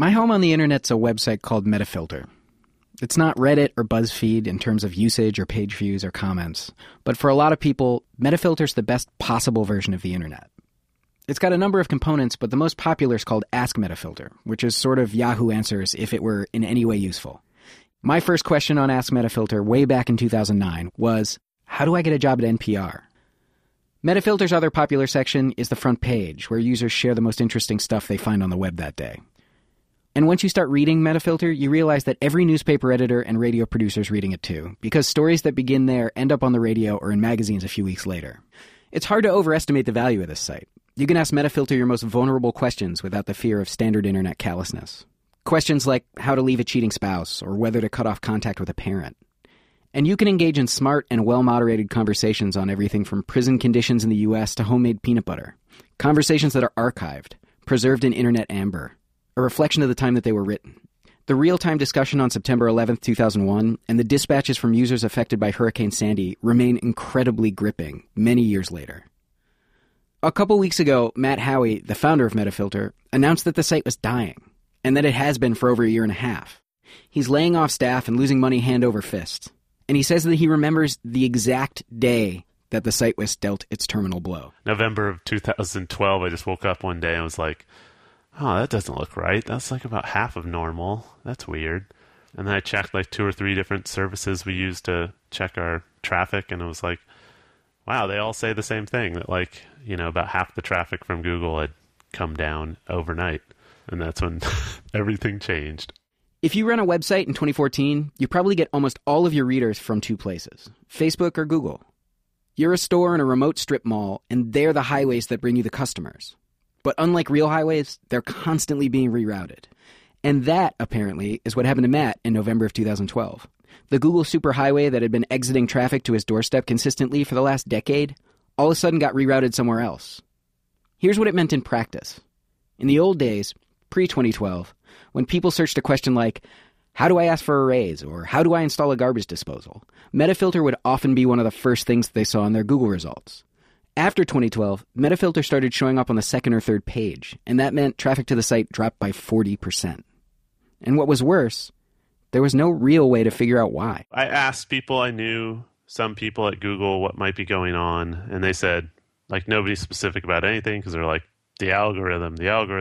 My home on the internet's a website called Metafilter. It's not Reddit or BuzzFeed in terms of usage or page views or comments, but for a lot of people, Metafilter's the best possible version of the internet. It's got a number of components, but the most popular is called Ask Metafilter, which is sort of Yahoo Answers if it were in any way useful. My first question on Ask Metafilter way back in 2009 was, how do I get a job at NPR? Metafilter's other popular section is the front page, where users share the most interesting stuff they find on the web that day. And once you start reading Metafilter, you realize that every newspaper editor and radio producer is reading it too, because stories that begin there end up on the radio or in magazines a few weeks later. It's hard to overestimate the value of this site. You can ask Metafilter your most vulnerable questions without the fear of standard internet callousness. Questions like how to leave a cheating spouse or whether to cut off contact with a parent. And you can engage in smart and well-moderated conversations on everything from prison conditions in the U.S. to homemade peanut butter. Conversations that are archived, preserved in internet amber, a reflection of the time that they were written. The real-time discussion on September 11th, 2001, and the dispatches from users affected by Hurricane Sandy remain incredibly gripping many years later. A couple weeks ago, Matt Haughey, the founder of Metafilter, announced that the site was dying, and that it has been for over a year and a half. He's laying off staff and losing money hand over fist. And he says that he remembers the exact day that the site was dealt its terminal blow. November of 2012, I just woke up one day and was like, oh, that doesn't look right. That's like about half of normal. That's weird. And then I checked like 2 or 3 different services we use to check our traffic, and it was like, wow, they all say the same thing, that like, you know, about half the traffic from Google had come down overnight. And that's when everything changed. If you run a website in 2014, you probably get almost all of your readers from 2 places, Facebook or Google. You're a store in a remote strip mall, and they're the highways that bring you the customers. But unlike real highways, they're constantly being rerouted. And that, apparently, is what happened to Matt in November of 2012. The Google superhighway that had been exiting traffic to his doorstep consistently for the last decade all of a sudden got rerouted somewhere else. Here's what it meant in practice. In the old days, pre-2012, when people searched a question like, how do I ask for a raise, or how do I install a garbage disposal, Metafilter would often be one of the first things they saw in their Google results. After 2012, Metafilter started showing up on the second or third page, and that meant traffic to the site dropped by 40%. And what was worse, there was no real way to figure out why. I asked people I knew, some people at Google, what might be going on, and they said, like, nobody's specific about anything, because they're like, the algorithm.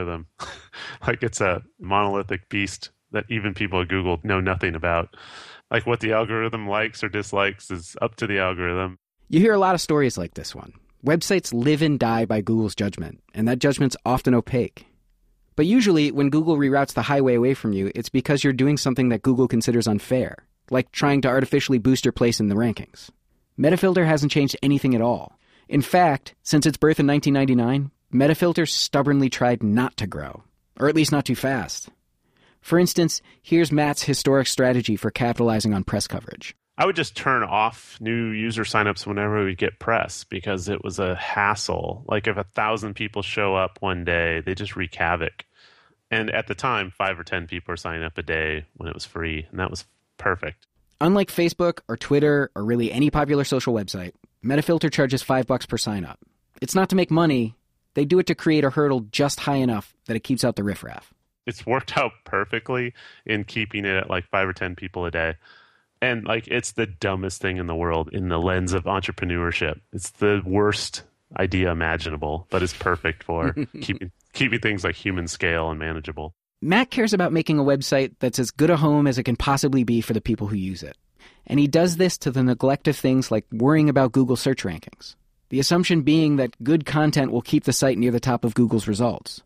Like it's a monolithic beast that even people at Google know nothing about. Like what the algorithm likes or dislikes is up to the algorithm. You hear a lot of stories like this one. Websites live and die by Google's judgment, and that judgment's often opaque. But usually, when Google reroutes the highway away from you, it's because you're doing something that Google considers unfair, like trying to artificially boost your place in the rankings. Metafilter hasn't changed anything at all. In fact, since its birth in 1999, Metafilter stubbornly tried not to grow, or at least not too fast. For instance, here's Matt's historic strategy for capitalizing on press coverage. I would just turn off new user signups whenever we get press, because it was a hassle. Like if 1,000 people show up one day, they just wreak havoc. And at the time, 5 or 10 people were signing up a day when it was free, and that was perfect. Unlike Facebook or Twitter or really any popular social website, Metafilter charges $5 per sign up. It's not to make money. They do it to create a hurdle just high enough that it keeps out the riffraff. It's worked out perfectly in keeping it at like 5 or 10 people a day. And like it's the dumbest thing in the world in the lens of entrepreneurship. It's the worst idea imaginable, but it's perfect for keeping things like human scale and manageable. Matt cares about making a website that's as good a home as it can possibly be for the people who use it. And he does this to the neglect of things like worrying about Google search rankings. The assumption being that good content will keep the site near the top of Google's results.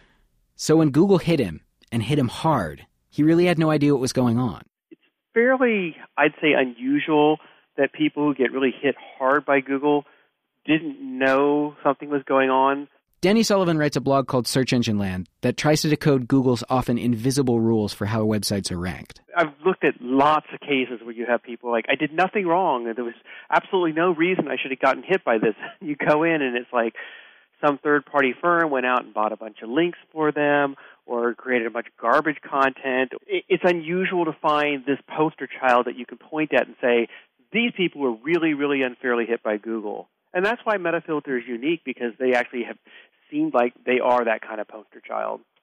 So when Google hit him, and hit him hard, he really had no idea what was going on. It's fairly, I'd say, unusual that people who get really hit hard by Google didn't know something was going on. Danny Sullivan writes a blog called Search Engine Land that tries to decode Google's often invisible rules for how websites are ranked. I've looked at lots of cases where you have people like, I did nothing wrong, and there was absolutely no reason I should have gotten hit by this. You go in, and it's like some third-party firm went out and bought a bunch of links for them or created a bunch of garbage content. It's unusual to find this poster child that you can point at and say, these people were really, really unfairly hit by Google. And that's why Metafilter is unique, because they actually have seemed like they are that kind of poster child.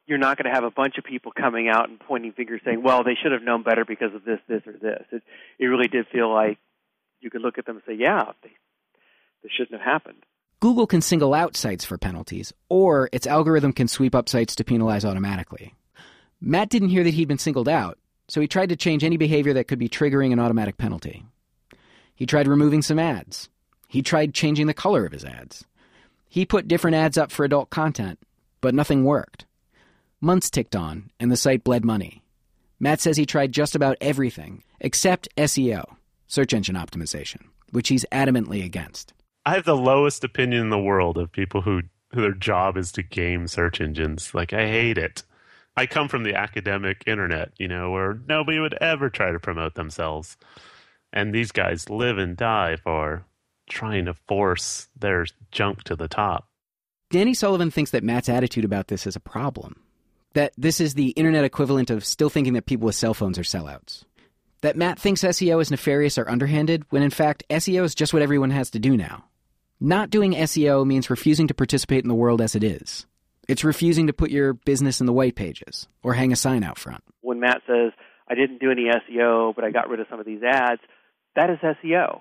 you're not going to have a bunch of people coming out and pointing fingers saying, well, they should have known better because of this, this, or this. It really did feel like you could look at them and say, yeah, this shouldn't have happened. Google can single out sites for penalties, or its algorithm can sweep up sites to penalize automatically. Matt didn't hear that he'd been singled out, so he tried to change any behavior that could be triggering an automatic penalty. He tried removing some ads. He tried changing the color of his ads. He put different ads up for adult content, but nothing worked. Months ticked on, and the site bled money. Matt says he tried just about everything, except SEO, search engine optimization, which he's adamantly against. I have the lowest opinion in the world of people who their job is to game search engines. Like, I hate it. I come from the academic internet, where nobody would ever try to promote themselves. And these guys live and die for trying to force their junk to the top. Danny Sullivan thinks that Matt's attitude about this is a problem. That this is the internet equivalent of still thinking that people with cell phones are sellouts. That Matt thinks SEO is nefarious or underhanded, when in fact SEO is just what everyone has to do now. Not doing SEO means refusing to participate in the world as it is. It's refusing to put your business in the white pages or hang a sign out front. When Matt says, I didn't do any SEO, but I got rid of some of these ads, that is SEO.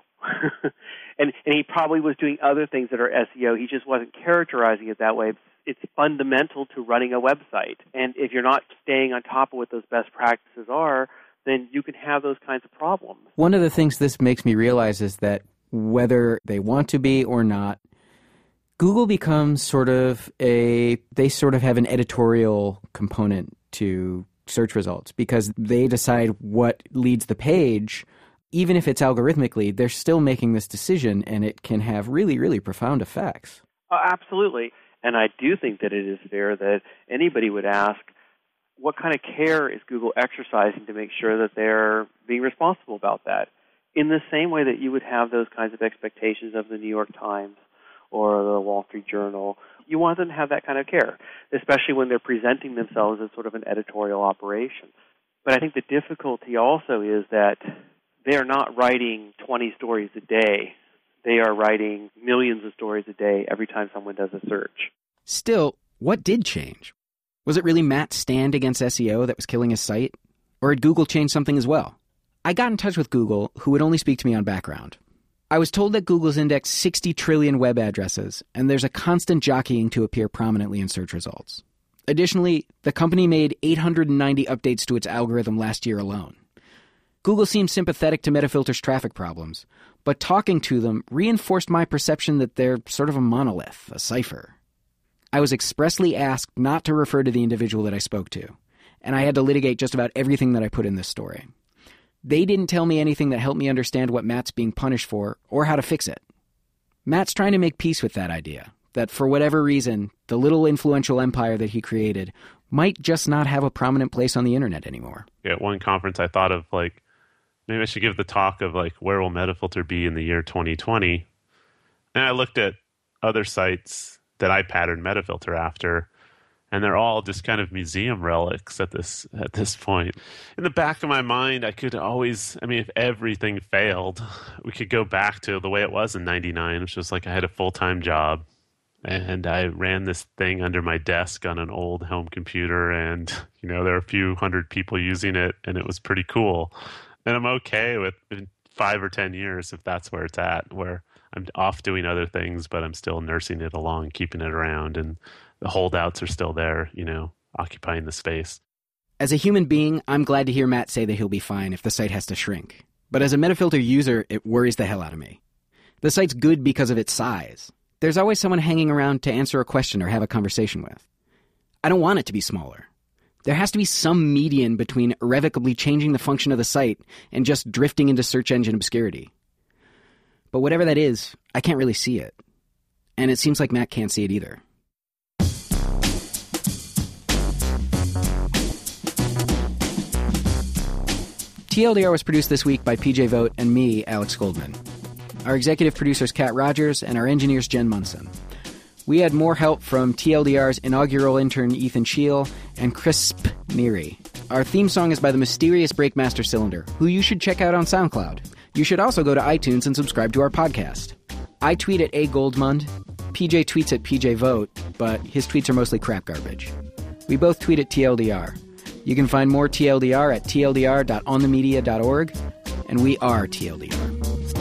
and he probably was doing other things that are SEO. He just wasn't characterizing it that way. It's fundamental to running a website. And if you're not staying on top of what those best practices are, then you can have those kinds of problems. One of the things this makes me realize is that whether they want to be or not, Google becomes they have an editorial component to search results because they decide what leads the page. Even if it's algorithmically, they're still making this decision, and it can have really, really profound effects. Absolutely. And I do think that it is fair that anybody would ask, what kind of care is Google exercising to make sure that they're being responsible about that? In the same way that you would have those kinds of expectations of the New York Times or the Wall Street Journal, you want them to have that kind of care, especially when they're presenting themselves as sort of an editorial operation. But I think the difficulty also is that they are not writing 20 stories a day. They are writing millions of stories a day every time someone does a search. Still, what did change? Was it really Matt's stand against SEO that was killing his site? Or had Google changed something as well? I got in touch with Google, who would only speak to me on background. I was told that Google's indexed 60 trillion web addresses, and there's a constant jockeying to appear prominently in search results. Additionally, the company made 890 updates to its algorithm last year alone. Google seemed sympathetic to Metafilter's traffic problems, but talking to them reinforced my perception that they're sort of a monolith, a cipher. I was expressly asked not to refer to the individual that I spoke to, and I had to litigate just about everything that I put in this story. They didn't tell me anything that helped me understand what Matt's being punished for or how to fix it. Matt's trying to make peace with that idea, that for whatever reason, the little influential empire that he created might just not have a prominent place on the internet anymore. At one conference, I thought of, maybe I should give the talk of, where will Metafilter be in the year 2020? And I looked at other sites that I patterned Metafilter after, and they're all just kind of museum relics at this point. In the back of my mind, I could always, if everything failed, we could go back to the way it was in 99, which was I had a full-time job, and I ran this thing under my desk on an old home computer, and, there were a few hundred people using it, and it was pretty cool. And I'm okay with 5 or 10 years if that's where it's at, where I'm off doing other things, but I'm still nursing it along, keeping it around, and the holdouts are still there, occupying the space. As a human being, I'm glad to hear Matt say that he'll be fine if the site has to shrink. But as a Metafilter user, it worries the hell out of me. The site's good because of its size. There's always someone hanging around to answer a question or have a conversation with. I don't want it to be smaller. There has to be some median between irrevocably changing the function of the site and just drifting into search engine obscurity. But whatever that is, I can't really see it. And it seems like Matt can't see it either. TLDR was produced this week by PJ Vogt and me, Alex Goldman. Our executive producer's Kat Rogers, and our engineer's Jen Munson. We had more help from TLDR's inaugural intern Ethan Scheel and Crisp Neary. Our theme song is by the mysterious Breakmaster Cylinder, who you should check out on SoundCloud. You should also go to iTunes and subscribe to our podcast. I tweet at A. Goldmund. PJ tweets at PJ Vogt, but his tweets are mostly crap garbage. We both tweet at TLDR. You can find more TLDR at tldr.onthemedia.org, and we are TLDR.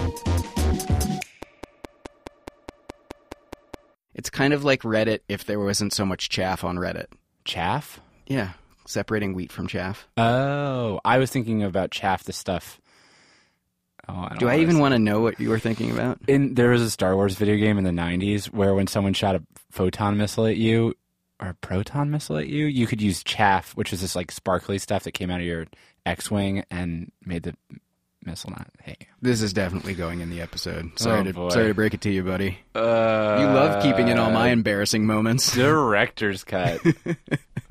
It's kind of like Reddit if there wasn't so much chaff on Reddit. Chaff? Yeah, separating wheat from chaff. Oh, I was thinking about chaff, the stuff. Oh, Do I even want to know what you were thinking about? There was a Star Wars video game in the 90s where when someone shot a photon missile at you, or a proton missile at you, you could use chaff, which was this like sparkly stuff that came out of your X-Wing and made the missile not... Hey. This is definitely going in the episode. Sorry boy. to break it to you, buddy. You love keeping in all my embarrassing moments. Director's cut.